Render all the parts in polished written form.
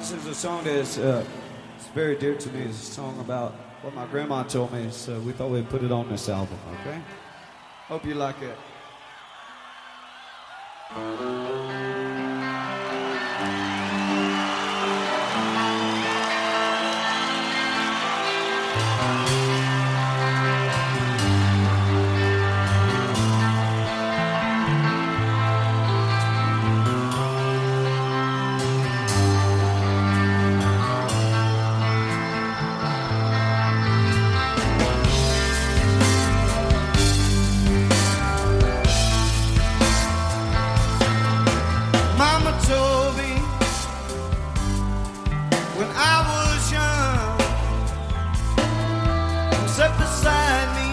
This is a song that's it's very dear to me. It's a song about what my grandma told me, so we thought we'd put it on this album, okay? Hope you like it. Told me when I was young, sat beside me,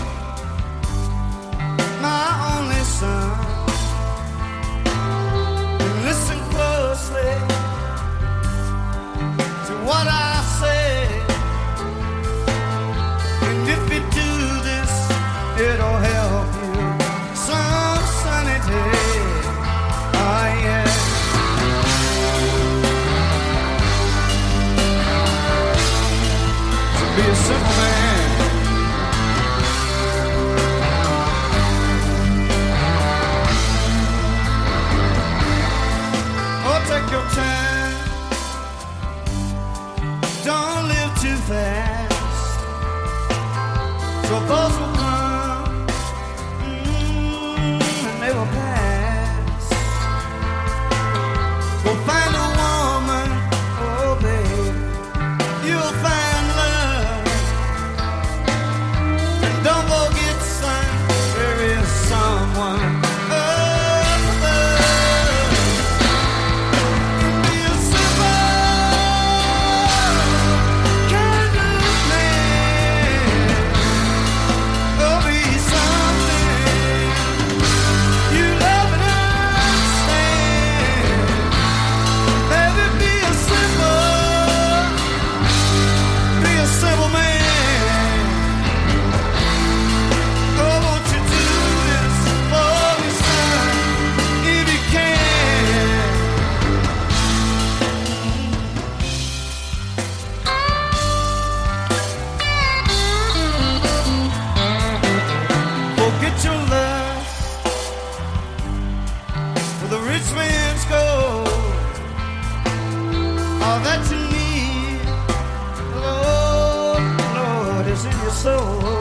my only son, and listen closely to what I say, and if you do this, it'll help you some sunny day. Oh yeah. Be a simple man. Oh, take your time. Don't live too fast. Troubles will come, and they will pass. We'll find a woman, oh babe, you'll find love. Don't forget, son, there is someone above. Be a simple kind of man. Oh, be something you love and understand. Baby, be a simple man. Forget your lust for the rich man's gold. All that you need, Lord, Lord, is in your soul.